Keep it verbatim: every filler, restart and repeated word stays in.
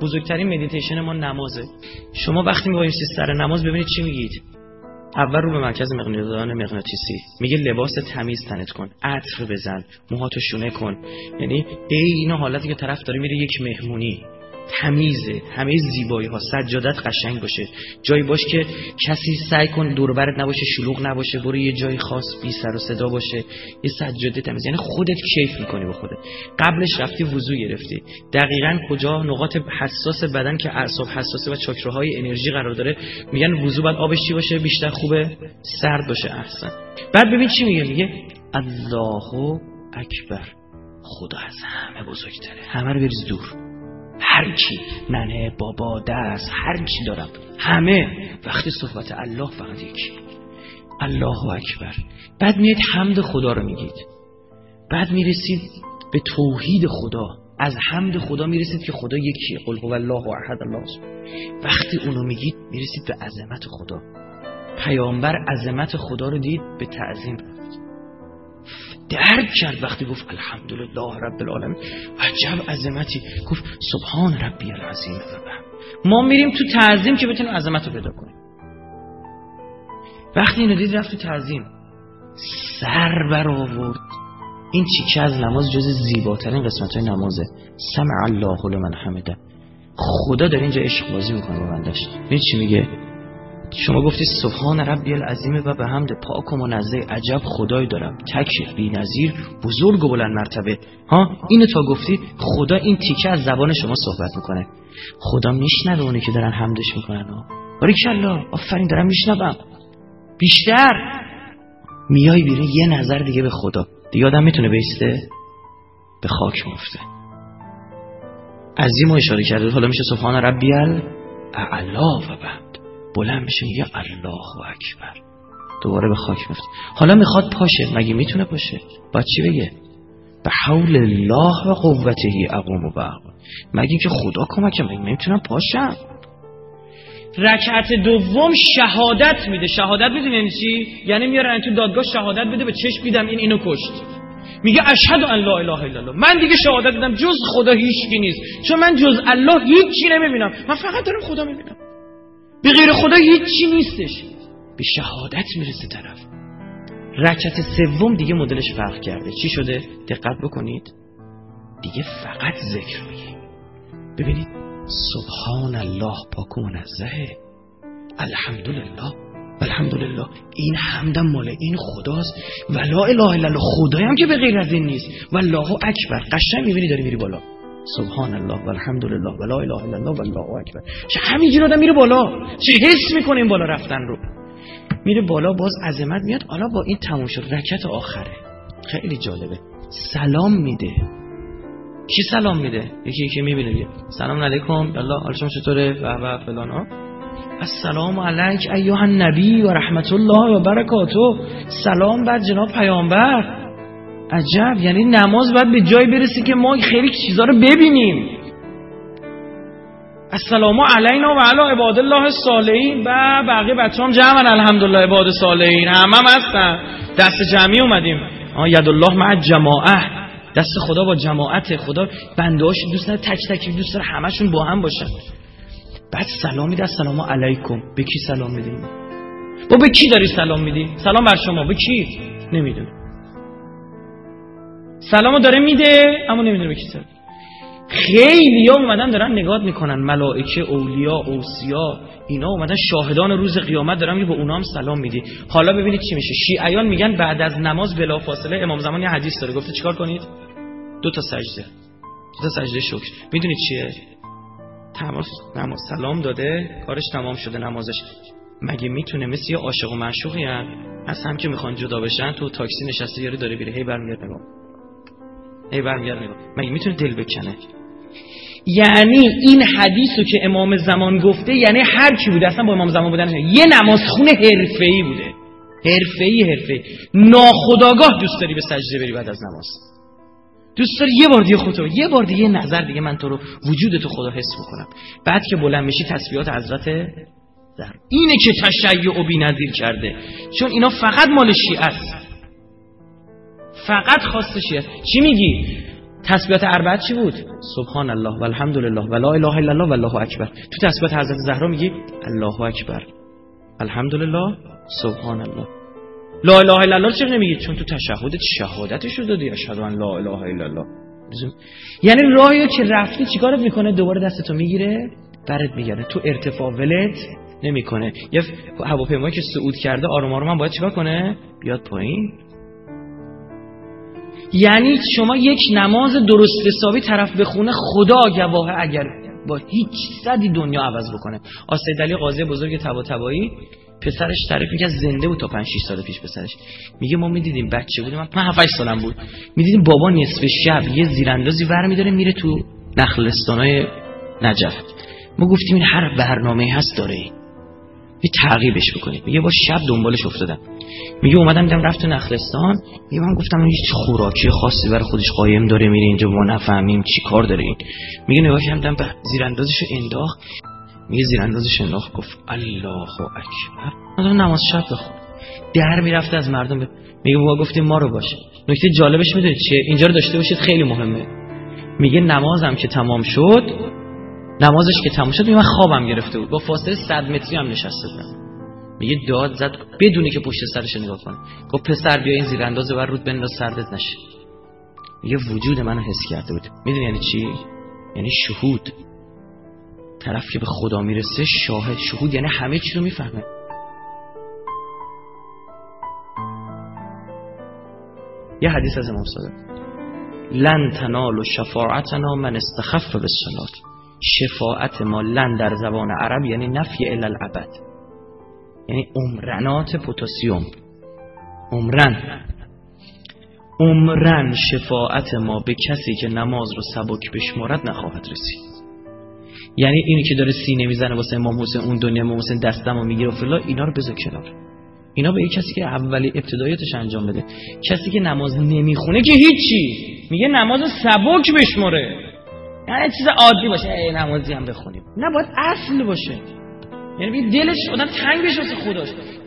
بزرگترین مدیتیشن ما نمازه. شما وقتی می‌بایستی سر نماز ببینید چی میگید. اول رو به مرکز مغناطیسی مغناطیسی میگه لباس تمیز تنت کن، عطر بزن، موهاتو شونه کن. یعنی ای اینا حالتی که طرف داره میره یک مهمونی تمیزه، همه زیبایی ها، سجادت قشنگ باشه، جایی باش که کسی سعی کن دور و برت نباشه، شلوغ نباشه، برو یه جای خاص بی سر و صدا باشه، یه سجاده تمیز. یعنی خودت کیف میکنی با خودت. قبلش رفتی وضو گرفتی، دقیقاً کجا نقاط حساس بدن که اعصاب حساسه و چاکراهای انرژی قرار داره، میگن وضو بعد آبش چی باشه؟ بیشتر خوبه سرد باشه احسن. بعد ببین چی میگه، میگه الله اکبر، خدا از همه بزرگتره، همه رو بریز دور. هر کی، ننه، بابا، دست، هر کی دارم، همه وقتی صحبت الله فقط یکی، الله اکبر. بعد میاد حمد خدا رو میگید، بعد میرسید به توحید خدا، از حمد خدا میرسید که خدا یکیه، قل هو الله احد الله. وقتی اونو میگید میرسید به عظمت خدا. پیامبر عظمت خدا رو دید، به تعظیم درک کرد. وقتی گفت الحمدلله رب العالمین، عجب عظمتی، گفت سبحان ربی العظیم. ما میریم تو تعظیم که بتونیم عظمت رو پیدا کنیم. وقتی اینو دید رفت تو تعظیم، سر بر آورد. این تیکه از نماز جز زیباترین قسمت‌های نمازه. سمع الله لمن حمده. خدا در اینجا عشق بازی میکنه با بندش. ببین چی میگه. شما گفتی سبحان ربی العظیم و به حمد، پاک و منزه، عجب خدایی دارم، تک بی نظیر، بزرگ و بلند مرتبه. ها اینو تا گفتی، خدا این تیکه از زبان شما صحبت میکنه. خدا میشنوه اونی که دارن حمدش میکنن. ها باریکالله، آفرین، دارم میشنوم. بیشتر میای بیرون یه نظر دیگه به خدا، دیگه آدم میتونه بیسته به خاک مفته. عظیم و اشاره کرده. حالا میشه سبحان ربی الاعلی و بحمد، بلند میشه میگه الله اکبر، دوباره به خاک میفته. حالا میخواد پاشه، مگه میتونه پاشه؟ باید چی بگه؟ به حول الله و قوته اقوم و بقوم. مگه که خدا کمکم، مگه میتونم پاشم؟ رکعت دوم شهادت میده. شهادت میدونی یعنی چی؟ یعنی میارن تو دادگاه شهادت بده، به چشم دیدم این اینو کشت. میگه اشهد ان لا اله الا الله، من دیگه شهادت میدم جز خدا هیچکی نیست، چون من جز الله هیچی نمیبینم، من فقط دارم خدا میبینم، به غیر خدا هیچی نیستش. به شهادت میرسه طرف. رکعت سوم دیگه مدلش فرق کرده. چی شده؟ دقت بکنید، دیگه فقط ذکر میگه. ببینید سبحان الله، پاک و منزه، الحمدلله الحمدلله، این حمدم مال این خداست، و لا اله الا الله، خدایی هم که به غیر از این نیست، و الله اکبر. قشنگ میبینی داری میری بالا، سبحان الله و الحمدلله و لا اله الا الله و الله اکبر. چه همینجوری آدم میره بالا، چه حس میکنه این بالا رفتن رو، میره بالا، باز عظمت میاد. حالا با این تموم شد. رکعت آخره خیلی جالبه، سلام میده. کی سلام میده؟ یکی یکی میبینه، سلام علیکم، الله حال شما چطوره و و فلان ها، السلام علیک ایها النبی و رحمت الله و برکاته، سلام بر جناب پیامبر. عجب، یعنی نماز باید به جای برسه که ما خیلی چیزا رو ببینیم. السلام علینا و علی عباد الله الصالحین. و بقیه بچه‌ام جمعن الحمدلله عباد صالحین، همه هم هستن، دست جمعی اومدیم. ها ید الله مع الجماعه، دست خدا با جماعت. خدا بنده‌هاش دوست داره تک تک، دوست داره همشون با هم باشن. بعد سلام میده، السلام علیکم. به کی سلام میدی؟ با به کی داری سلام میدی؟ سلام بر شما، به کی؟ نمیدونه. سلامو داره میده اما نمیدونه به کی سلام. خیلی‌ها اومدن دارن نگاه میکنن، ملائکه، اولیا، اوصیا، اینا اومدن شاهدان روز قیامت، دارن میگه به اونا هم سلام میدی. حالا ببینید چی میشه. شیعیان میگن بعد از نماز بلافاصله امام زمان یه حدیث داره، گفته چیکار کنید؟ دو تا سجده، دو تا سجده شکر. میدونید چیه؟ تمام نماز سلام داده، کارش تمام شده نمازش. مگه میتونه مثل یه عاشق و معشوقی ان از هم که میخوان جدا بشن، تو تاکسی نشسته یارو داره میره، هی برمیگرد نگاه، هی برمیگرد نگاه، مگه میتونه دل بکنه؟ یعنی این حدیثو که امام زمان گفته، یعنی هر کی بوده اصلا با امام زمان بودن یه نمازخونه حرفه‌ای بوده، حرفه‌ای حرفه‌ای ناخودآگاه دوست داری به سجده بری بعد از نماز، دوست داری یه بار دیگه خودتو، یه بار دیگه نظر دیگه من تو رو وجودتو خدا حس بکنم. بعد که بلند میشی تسبیحات حضرت در اینه که تشیع و بی‌نظیر کرده، چون اینا فقط مال شیعه است، فقط خاص شیعه. چی میگی؟ تسبیحات اربعه چی بود؟ سبحان الله و الحمدلله و لا اله الا الله و الله اکبر. تو تسبیحات حضرت زهرا میگی الله اکبر، الحمدلله، سبحان الله. لا اله الا الله چرا نمیگی؟ چون تو تشهدت شهادتش رو دادی، اشهد ان لا اله الا الله. یعنی راهی که رفتی چیکارت میکنه؟ دوباره دستتو میگیره برات میگره، تو ارتفاع ولت نمیکنه. یه هواپیمایی که صعود کرده آروم آروم هم باید چیکار کنه؟ بیاد پایین. یعنی شما یک نماز درست حسابی طرف بخونه، خدا گواهه اگر با هیچ صدی دنیا عوض بکنه. آسید علی قاضی بزرگ طباطبایی پسرش تعریف میگه زنده بود تا پنج شش سال پیش پسرش. میگه ما میدیدیم بچه بودیم، من هفت هشت سالم بود، میدیدیم بابا نصف شب یه زیراندازی ور میداره میره تو نخلستانای نجف. ما گفتیم این هر برنامه‌ای هست داره این. یه تعقیبش بکنید. میگه با شب دنبالش افتادم. میگه اومدم دیدم رفت تو نخلستان. میگه من گفتم هیچ خوراکی خاصی برای خودش قایم داره میره اینجا، ما نفهمیم چی کار داره این. میگه نگاه کردم به زیراندازشو انداخت. میگه زیراندازش انداخت گفت الله اکبر. من نماز شب بخون. در میرفت از مردم ب... میگه بابا گفتیم ما رو باشه. نکته جالبش میدونید چیه؟ اینجا رو داشته باشید خیلی مهمه. میگه نمازم که تمام شد، نمازش که تمام شد، میگه من خوابم گرفته بود، با فاصله صد متری هم نشسته بودم. میگه داد زد بدونی که پشت سرش نگاه کنه. گفت پسر بیا این زیرانداز بر رود بنداز سردت نشه. میگه وجود منو حس کرده بود. میدونی یعنی چی؟ یعنی شهود. طرف که به خدا میرسه شاهد، شهود یعنی همه چی رو میفهمه. یه حدیث از امام صادق، لن تنالوا شفاعتنا من استخف بالصلاه. شفاعت ما، لن در زبان عرب یعنی نفی الی الابد، یعنی عمرنات پتاسیم. عمرن عمرن شفاعت ما به کسی که نماز رو سبک بشمارد نخواهد رسید. یعنی اینی که داره سینه میزنه واسه امام حسین، اون دنیا امام حسین دستمو میگیره فلا، اینا رو بذار کنار. اینا به یک کسی که اولی ابتداییتش انجام بده. کسی که نماز نمیخونه که هیچی، میگه نماز سبک بشماره، یعنی چیز عادی باشه، ای نمازی هم بخونیم. نه، باید اصل باشه. یعنی دلش آدم تنگ بشه واسه خداش.